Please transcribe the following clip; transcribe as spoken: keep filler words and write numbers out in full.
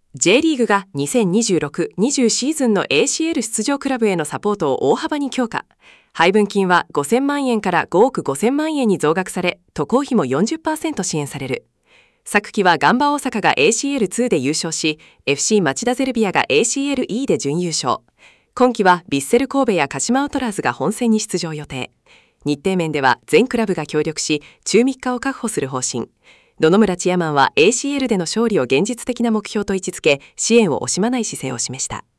J リーグがにせんにじゅうろくにじゅうシーズンの エーシーエル 出場クラブへのサポートを大幅に強化。配分金はごせんまんえんからごおくごせんまんえんに増額され、渡航費も よんじゅっパーセント 支援される。昨季はガンバ大阪が エーシーエルツー で優勝し、エフシー 町田ゼルビアが エーシーエルイー で準優勝。今季はヴィッセル神戸や鹿島アウトラーズが本戦に出場予定。日程面では全クラブが協力し、中みっかを確保する方針。野々村チェアマンは エーシーエル での勝利を現実的な目標と位置づけ、支援を惜しまない姿勢を示した。